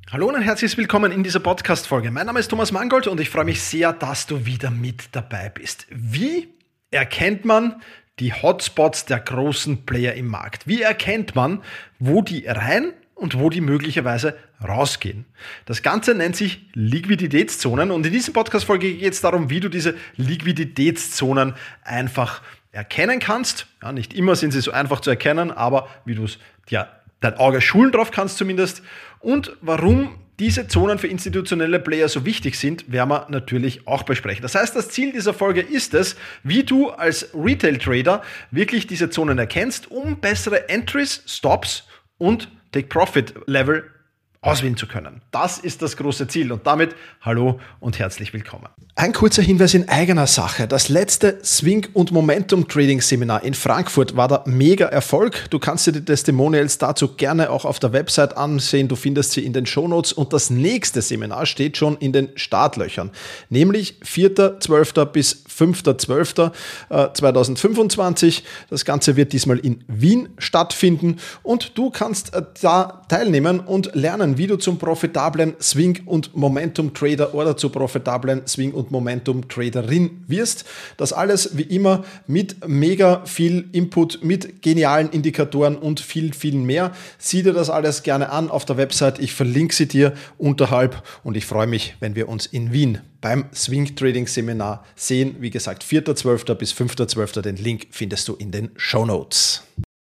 Hallo und herzlich willkommen in dieser Podcast-Folge. Mein Name ist Thomas Mangold und ich freue mich sehr, dass du wieder mit dabei bist. Wie erkennt man die Hotspots der großen Player im Markt? Wie erkennt man, wo die rein und wo die möglicherweise rausgehen? Das Ganze nennt sich Liquiditätszonen und in dieser Podcast-Folge geht es darum, wie du diese Liquiditätszonen einfach erkennen kannst. Ja, nicht immer sind sie so einfach zu erkennen, aber wie du es dein Auge schulen drauf kannst zumindest. Und warum diese Zonen für institutionelle Player so wichtig sind, werden wir natürlich auch besprechen. Das heißt, das Ziel dieser Folge ist es, wie du als Retail-Trader wirklich diese Zonen erkennst, um bessere Entries, Stops und Take-Profit-Level auswählen zu können. Das ist das große Ziel und damit hallo und herzlich willkommen. Ein kurzer Hinweis in eigener Sache. Das letzte Swing- und Momentum-Trading-Seminar in Frankfurt war der Mega-Erfolg. Du kannst dir die Testimonials dazu gerne auch auf der Website ansehen. Du findest sie in den Shownotes und das nächste Seminar steht schon in den Startlöchern, nämlich 4.12. bis 5.12.2025. Das Ganze wird diesmal in Wien stattfinden und du kannst da teilnehmen und lernen, wie du zum profitablen Swing- und Momentum-Trader oder zur profitablen Swing- und Momentum-Traderin wirst. Das alles wie immer mit mega viel Input, mit genialen Indikatoren und viel mehr. Sieh dir das alles gerne an auf der Website. Ich verlinke sie dir unterhalb und ich freue mich, wenn wir uns in Wien beim Swing Trading Seminar sehen. Wie gesagt, 4.12. bis 5.12. Den Link findest du in den Shownotes.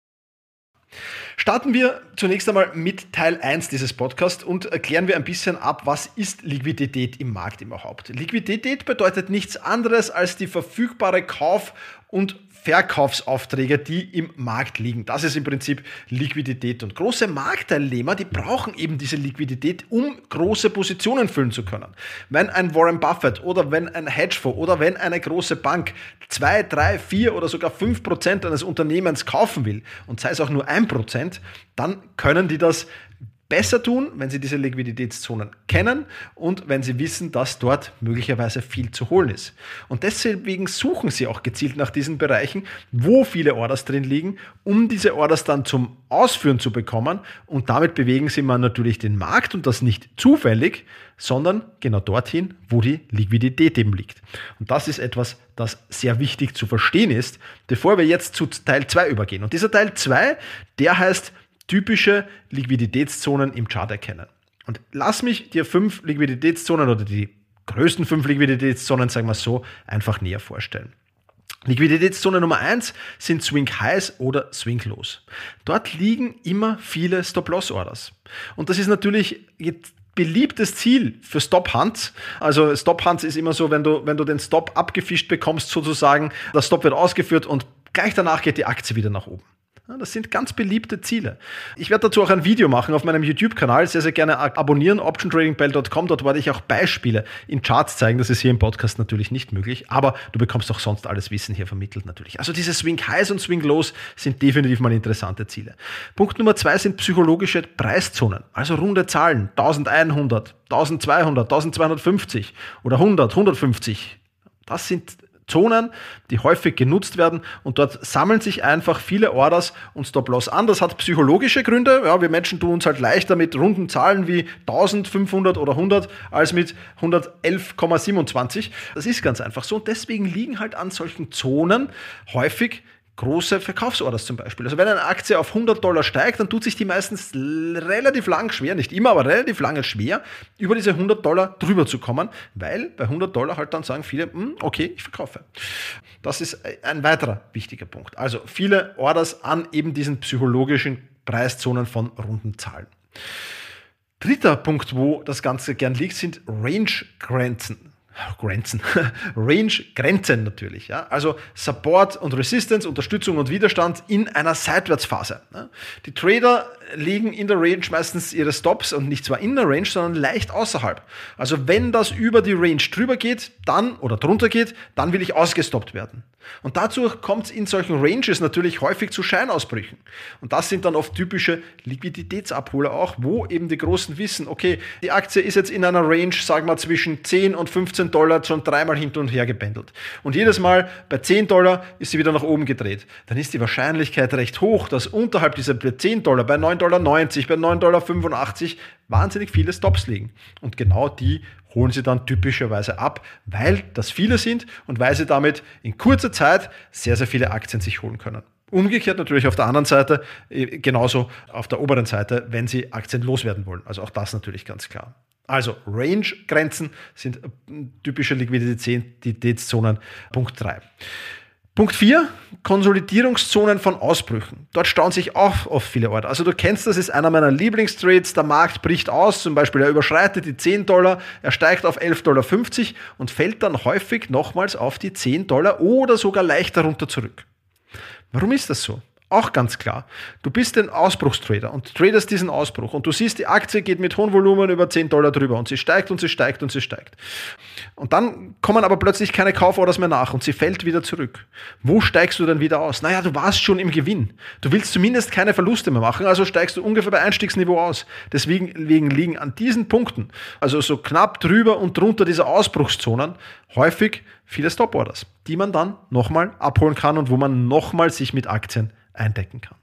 Starten wir zunächst einmal mit Teil 1 dieses Podcasts und erklären wir ein bisschen ab, was ist Liquidität im Markt überhaupt. Liquidität bedeutet nichts anderes als die verfügbare Kauf- und Verkaufsaufträge, die im Markt liegen. Das ist im Prinzip Liquidität. Und große Marktteilnehmer, die brauchen eben diese Liquidität, um große Positionen füllen zu können. Wenn ein Warren Buffett oder wenn ein Hedgefonds oder wenn eine große Bank 2, 3, 4 oder sogar 5% eines Unternehmens kaufen will und sei es auch nur 1%, dann können die das besser tun, wenn sie diese Liquiditätszonen kennen und wenn sie wissen, dass dort möglicherweise viel zu holen ist. Und deswegen suchen sie auch gezielt nach diesen Bereichen, wo viele Orders drin liegen, um diese Orders dann zum Ausführen zu bekommen. Und damit bewegen sie man natürlich den Markt und das nicht zufällig, sondern genau dorthin, wo die Liquidität eben liegt. Und das ist etwas, das sehr wichtig zu verstehen ist, bevor wir jetzt zu Teil 2 übergehen. Und dieser Teil 2, der heißt typische Liquiditätszonen im Chart erkennen. Und lass mich dir 5 Liquiditätszonen oder die größten 5 Liquiditätszonen, sagen wir so, einfach näher vorstellen. Liquiditätszone Nummer 1 sind Swing Highs oder Swing Lows. Dort liegen immer viele Stop-Loss-Orders. Und das ist natürlich beliebtes Ziel für Stop-Hunts. Also Stop-Hunts ist immer so, wenn du den Stop abgefischt bekommst sozusagen, der Stop wird ausgeführt und gleich danach geht die Aktie wieder nach oben. Das sind ganz beliebte Ziele. Ich werde dazu auch ein Video machen auf meinem YouTube-Kanal. Sehr, sehr gerne abonnieren, optiontradingbell.com. Dort werde ich auch Beispiele in Charts zeigen. Das ist hier im Podcast natürlich nicht möglich, aber du bekommst auch sonst alles Wissen hier vermittelt natürlich. Also diese Swing Highs und Swing Lows sind definitiv mal interessante Ziele. Punkt Nummer 2 sind psychologische Preiszonen, also runde Zahlen, 1100, 1200, 1250 oder 100, 150. Das sind Zonen, die häufig genutzt werden und dort sammeln sich einfach viele Orders und Stop-Loss an. Das hat psychologische Gründe. Ja, wir Menschen tun uns halt leichter mit runden Zahlen wie 1500 oder 100 als mit 111,27. Das ist ganz einfach so und deswegen liegen halt an solchen Zonen häufig große Verkaufsorders zum Beispiel. Also wenn eine Aktie auf $100 steigt, dann tut sich die meistens relativ lang schwer, nicht immer, aber relativ lange schwer, über diese $100 drüber zu kommen, weil bei $100 halt dann sagen viele, okay, ich verkaufe. Das ist ein weiterer wichtiger Punkt. Also viele Orders an eben diesen psychologischen Preiszonen von runden Zahlen. Dritter Punkt, wo das Ganze gern liegt, sind Range-Grenzen. Range-Grenzen natürlich. Ja? Also Support und Resistance, Unterstützung und Widerstand in einer Seitwärtsphase. Ja? Die Trader legen in der Range meistens ihre Stops und nicht zwar in der Range, sondern leicht außerhalb. Also wenn das über die Range drüber geht, dann oder drunter geht, dann will ich ausgestoppt werden. Und dazu kommt es in solchen Ranges natürlich häufig zu Scheinausbrüchen. Und das sind dann oft typische Liquiditätsabholer auch, wo eben die Großen wissen, okay, die Aktie ist jetzt in einer Range, sagen wir zwischen 10 und 15 $15 schon dreimal hin und her gependelt. Und jedes Mal bei $10 ist sie wieder nach oben gedreht. Dann ist die Wahrscheinlichkeit recht hoch, dass unterhalb dieser $10, bei $9,90, bei $9,85 wahnsinnig viele Stops liegen. Und genau die holen sie dann typischerweise ab, weil das viele sind und weil sie damit in kurzer Zeit sehr, sehr viele Aktien sich holen können. Umgekehrt natürlich auf der anderen Seite, genauso auf der oberen Seite, wenn sie Aktien loswerden wollen. Also auch das natürlich ganz klar. Also Range-Grenzen sind typische Liquiditätszonen. Punkt 3. Punkt 4, Konsolidierungszonen von Ausbrüchen. Dort stauen sich auch oft viele Orte. Also du kennst das, ist einer meiner Lieblingstrades. Der Markt bricht aus, zum Beispiel er überschreitet die $10, er steigt auf $11,50 und fällt dann häufig nochmals auf die $10 oder sogar leicht darunter zurück. Warum ist das so? Auch ganz klar. Du bist ein Ausbruchstrader und tradest diesen Ausbruch und du siehst, die Aktie geht mit hohem Volumen über $10 drüber und sie steigt und sie steigt und sie steigt. Und dann kommen aber plötzlich keine Kauforders mehr nach und sie fällt wieder zurück. Wo steigst du dann wieder aus? Naja, du warst schon im Gewinn. Du willst zumindest keine Verluste mehr machen, also steigst du ungefähr bei Einstiegsniveau aus. Deswegen liegen an diesen Punkten, also so knapp drüber und drunter dieser Ausbruchszonen, häufig viele Stop-Orders, die man dann nochmal abholen kann und wo man nochmal sich mit Aktien eindecken kann.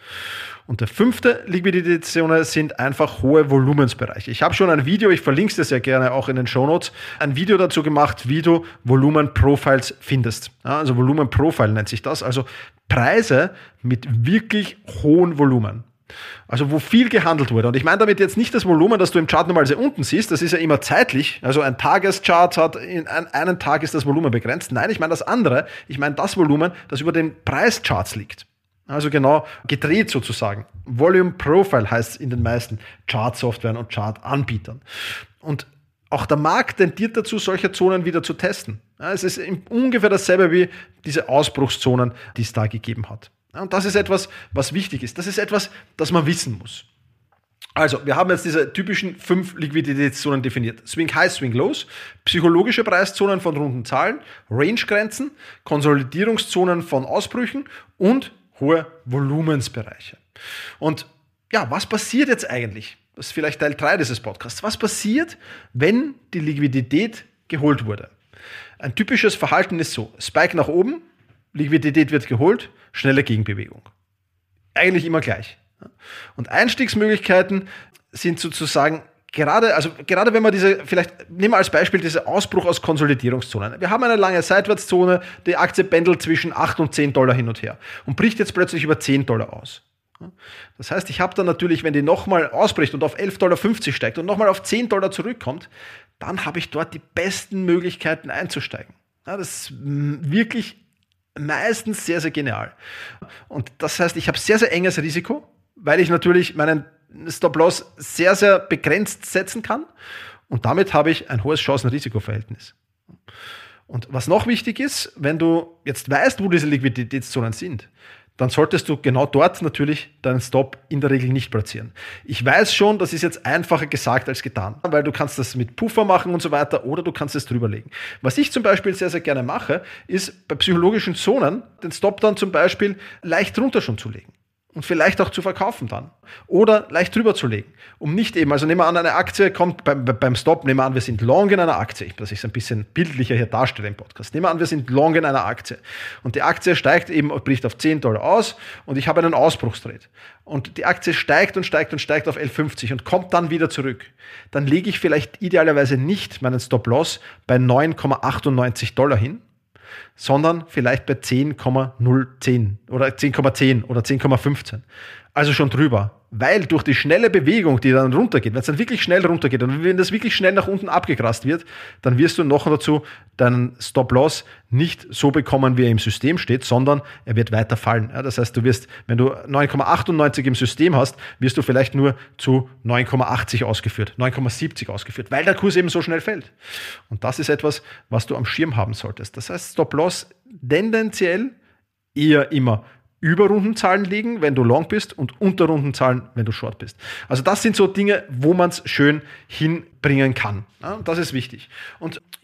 Und der 5. Liquiditätszone sind einfach hohe Volumensbereiche. Ich habe schon ein Video, ich verlinke es dir sehr gerne auch in den Shownotes, ein Video dazu gemacht, wie du Volumenprofiles findest. Ja, also Volumenprofile nennt sich das, also Preise mit wirklich hohen Volumen. Also wo viel gehandelt wurde. Und ich meine damit jetzt nicht das Volumen, das du im Chart normalerweise unten siehst, das ist ja immer zeitlich. Also ein Tageschart hat, in einem Tag ist das Volumen begrenzt. Nein, ich meine das andere. Ich meine das Volumen, das über den Preischarts liegt. Also genau gedreht sozusagen. Volume Profile heißt es in den meisten Chart-Softwaren und Chart-Anbietern. Und auch der Markt tendiert dazu, solche Zonen wieder zu testen. Ja, es ist ungefähr dasselbe wie diese Ausbruchszonen, die es da gegeben hat. Ja, und das ist etwas, was wichtig ist. Das ist etwas, das man wissen muss. Also, wir haben jetzt diese typischen 5 Liquiditätszonen definiert. Swing High, Swing Lows, psychologische Preiszonen von runden Zahlen, Range-Grenzen, Konsolidierungszonen von Ausbrüchen und hohe Volumensbereiche. Und ja, was passiert jetzt eigentlich? Das ist vielleicht Teil 3 dieses Podcasts. Was passiert, wenn die Liquidität geholt wurde? Ein typisches Verhalten ist so: Spike nach oben, Liquidität wird geholt, schnelle Gegenbewegung. Eigentlich immer gleich. Und Einstiegsmöglichkeiten sind sozusagen gerade wenn man nehmen wir als Beispiel diese Ausbruch aus Konsolidierungszonen. Wir haben eine lange Seitwärtszone, die Aktie pendelt zwischen $8 und $10 hin und her und bricht jetzt plötzlich über $10 aus. Das heißt, ich habe dann natürlich, wenn die nochmal ausbricht und auf $11,50 steigt und nochmal auf $10 zurückkommt, dann habe ich dort die besten Möglichkeiten einzusteigen. Ja, das ist wirklich meistens sehr, sehr genial. Und das heißt, ich habe sehr, sehr enges Risiko, weil ich natürlich meinen Stop-Loss sehr, sehr begrenzt setzen kann und damit habe ich ein hohes Chancen-Risiko-Verhältnis. Und was noch wichtig ist, wenn du jetzt weißt, wo diese Liquiditätszonen sind, dann solltest du genau dort natürlich deinen Stop in der Regel nicht platzieren. Ich weiß schon, das ist jetzt einfacher gesagt als getan, weil du kannst das mit Puffer machen und so weiter oder du kannst es drüberlegen. Was ich zum Beispiel sehr, sehr gerne mache, ist bei psychologischen Zonen den Stop dann zum Beispiel leicht drunter schon zu legen. Und vielleicht auch zu verkaufen dann. Oder leicht drüber zu legen. Um nicht eben, also nehmen wir an, eine Aktie kommt beim Stop, nehmen wir an, wir sind long in einer Aktie, dass ich es ein bisschen bildlicher hier darstelle im Podcast. Nehmen wir an, wir sind long in einer Aktie. Und die Aktie steigt eben, bricht auf $10 aus und ich habe einen Ausbruchstrade. Und die Aktie steigt und steigt und steigt auf $11,50 und kommt dann wieder zurück. Dann lege ich vielleicht idealerweise nicht meinen Stop-Loss bei $9,98 hin, sondern vielleicht bei 10,010 oder 10,10 oder 10,15. Also schon drüber. Weil durch die schnelle Bewegung, die dann runtergeht, wenn es dann wirklich schnell runtergeht und wenn das wirklich schnell nach unten abgegrast wird, dann wirst du noch dazu deinen Stop-Loss nicht so bekommen, wie er im System steht, sondern er wird weiter fallen. Ja, das heißt, du wirst, wenn du 9,98 im System hast, wirst du vielleicht nur zu 9,80 ausgeführt, 9,70 ausgeführt, weil der Kurs eben so schnell fällt. Und das ist etwas, was du am Schirm haben solltest. Das heißt, Stop-Loss tendenziell eher immer über Rundenzahlen liegen, wenn du long bist und unter Rundenzahlen, wenn du short bist. Also das sind so Dinge, wo man es schön hinbringen kann. Ja, das ist wichtig. Und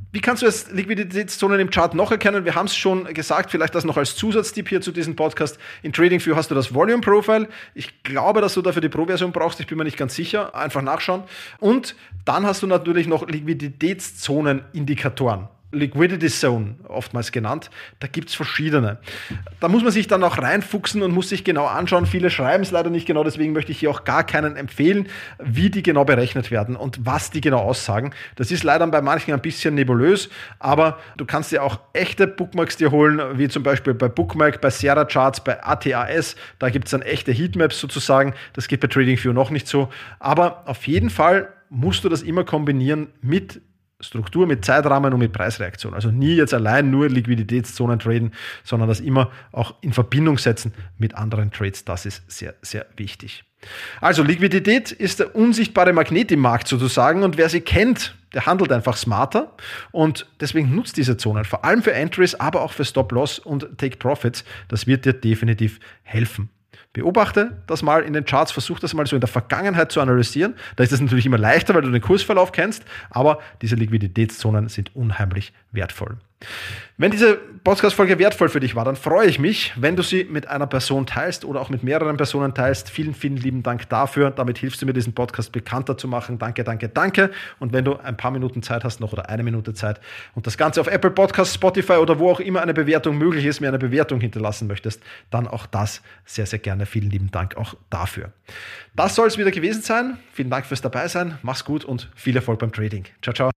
Wie kannst du jetzt Liquiditätszonen im Chart noch erkennen? Wir haben es schon gesagt, vielleicht das noch als Zusatztipp hier zu diesem Podcast. In TradingView hast du das Volume Profile. Ich glaube, dass du dafür die Pro-Version brauchst. Ich bin mir nicht ganz sicher. Einfach nachschauen. Und dann hast du natürlich noch Liquiditätszonen-Indikatoren. Liquidity Zone, oftmals genannt. Da gibt es verschiedene. Da muss man sich dann auch reinfuchsen und muss sich genau anschauen. Viele schreiben es leider nicht genau, deswegen möchte ich hier auch gar keinen empfehlen, wie die genau berechnet werden und was die genau aussagen. Das ist leider bei manchen ein bisschen nebulös, aber du kannst dir auch echte Bookmarks dir holen, wie zum Beispiel bei Bookmark, bei Sierra Charts, bei ATAS. Da gibt es dann echte Heatmaps sozusagen. Das geht bei TradingView noch nicht so. Aber auf jeden Fall musst du das immer kombinieren mit Struktur, mit Zeitrahmen und mit Preisreaktion. Also nie jetzt allein nur Liquiditätszonen traden, sondern das immer auch in Verbindung setzen mit anderen Trades. Das ist sehr, sehr wichtig. Also Liquidität ist der unsichtbare Magnet im Markt sozusagen und wer sie kennt, der handelt einfach smarter und deswegen nutzt diese Zonen, vor allem für Entries, aber auch für Stop-Loss und Take-Profits. Das wird dir definitiv helfen. Beobachte das mal in den Charts, versuch das mal so in der Vergangenheit zu analysieren. Da ist es natürlich immer leichter, weil du den Kursverlauf kennst, aber diese Liquiditätszonen sind unheimlich wertvoll. Wenn diese Podcast-Folge wertvoll für dich war, dann freue ich mich, wenn du sie mit einer Person teilst oder auch mit mehreren Personen teilst. Vielen, vielen lieben Dank dafür. Damit hilfst du mir, diesen Podcast bekannter zu machen. Danke, danke, danke. Und wenn du ein paar Minuten Zeit hast noch oder eine Minute Zeit und das Ganze auf Apple Podcasts, Spotify oder wo auch immer eine Bewertung möglich ist, mir eine Bewertung hinterlassen möchtest, dann auch das sehr, sehr gerne. Vielen lieben Dank auch dafür. Das soll es wieder gewesen sein. Vielen Dank fürs Dabeisein. Mach's gut und viel Erfolg beim Trading. Ciao, ciao.